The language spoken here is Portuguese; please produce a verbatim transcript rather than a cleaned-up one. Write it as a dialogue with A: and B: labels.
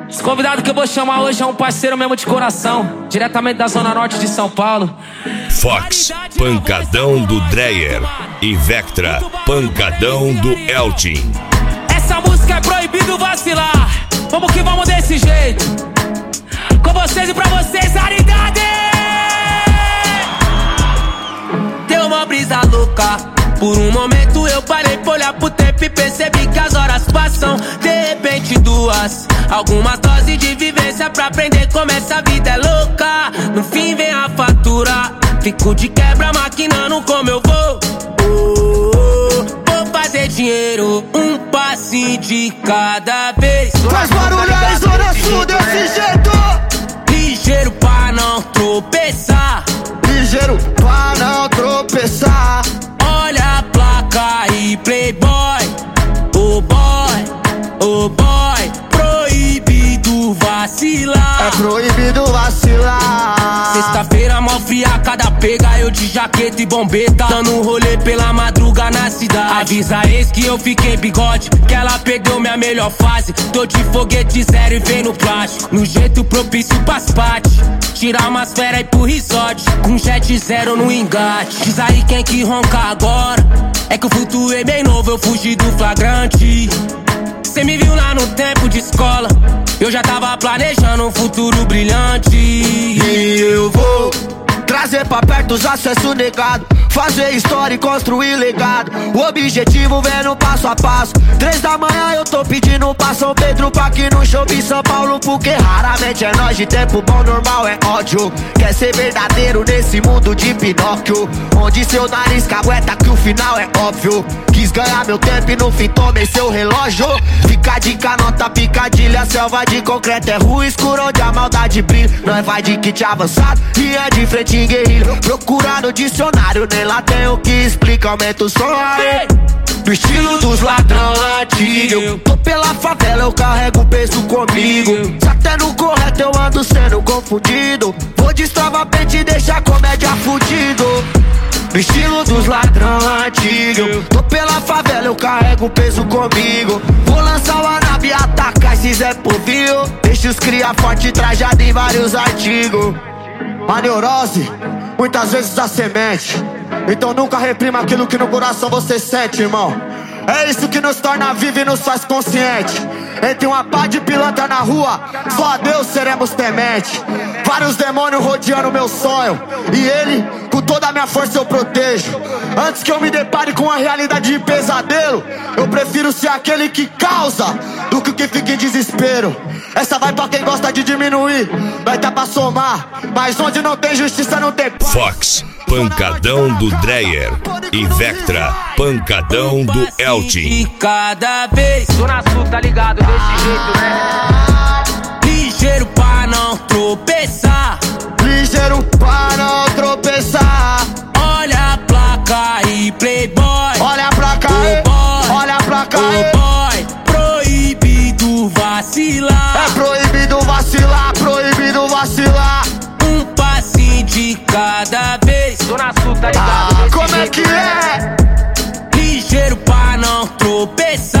A: Esse convidado que eu vou chamar hoje é um parceiro mesmo de coração, diretamente da Zona Norte de São Paulo.
B: Fox, pancadão do Dreyer. E Vectra, pancadão do Eltin.
A: Essa música é proibido vacilar. Vamos que vamos desse jeito. Com vocês e pra vocês, Aridade!
C: Deu uma brisa louca. Por um momento eu parei pra olhar pro tempo e percebi que as horas passam. De repente duas, algumas doses de vivência pra aprender como essa vida é louca. No fim vem a fatura, fico de quebra maquinando como eu vou. Oh, oh, vou fazer dinheiro, um passinho de cada vez.
D: Faz barulho aí, Zona Sul, desse jeito.
C: Ligeiro pra não tropeçar.
D: Ligeiro pra não tropeçar.
C: Olha a placa e playboy. Oh boy, oh boy. Proibido vacilar.
D: É proibido vacilar.
C: Sexta-feira mó fria, cada pega eu de jaqueta e bombeta, dando um rolê pela madruga na cidade. Avisa ex que eu fiquei bigode, que ela perdeu minha melhor fase. Tô de foguete zero e vem no plástico, no jeito propício pras partes. Tirar umas férias e pro resort, com jet zero no engate. Diz aí quem que ronca agora, é que o futuro é bem novo, eu fugi do flagrante. Cê me viu lá no tempo de escola, eu já tava planejando um futuro brilhante.
D: E eu vou trazer pra perto os acessos negados, fazer história e construir legado. O objetivo vem no passo a passo. Três da manhã eu tô pedindo pra São Pedro pra que no show em São Paulo, porque raramente é nós de tempo bom, normal é ódio. Quer ser verdadeiro nesse mundo de Pinóquio, onde seu nariz cagueta que o final é óbvio. Quis ganhar meu tempo e no fim tomei seu relógio. Fica de canota, picadilha, selva de concreto é rua escura onde a maldade brilha. Nós vai de kit avançado e é de frente em guerrilha. Procura no dicionário, nem lá tem o que explica, aumenta o som aí. Do estilo dos ladrão antigo. Tô pela favela, eu carrego peso comigo. Se até no correto eu ando sendo confundido, vou destravar pente e deixar comédia fudido. No estilo dos ladrão antigo. Tô pela favela, eu carrego peso comigo. Vou lançar o Anab e atacar esses é povio. Deixa os cria forte trajado em vários artigos. A neurose, muitas vezes a semente. Então nunca reprima aquilo que no coração você sente, irmão. É isso que nos torna vivo e nos faz consciente. Entre uma pá de pilantra na rua, só a Deus seremos temente. Vários demônios rodeando meu sonho, e ele, com toda a minha força eu protejo. Antes que eu me depare com a realidade de pesadelo, eu prefiro ser aquele que causa do que o que fica em desespero. Essa vai pra quem gosta de diminuir, vai tá pra somar, mas onde não tem justiça não tem paz.
B: Fox, pancadão do Dreyer. E Vectra, pancadão do Eltin.
C: De cada vez.
A: Zona Sul, tá ligado? Desse jeito, né?
C: Ligeiro pra não tropeçar.
D: Ligeiro pra não tropeçar.
C: Olha a placa e playboy.
D: Olha a placa
C: oh
D: aí,
C: boy,
D: olha a placa
C: oh
D: aí.
C: boy. Proibido vacilar.
D: É proibido vacilar, proibido vacilar.
C: Um passinho de cada vez.
A: Zona Sul, tá ligado?
D: Ah,
A: Desse
D: como é
A: jeito,
D: que
A: né?
D: é?
C: Ligeiro pra não tropeçar.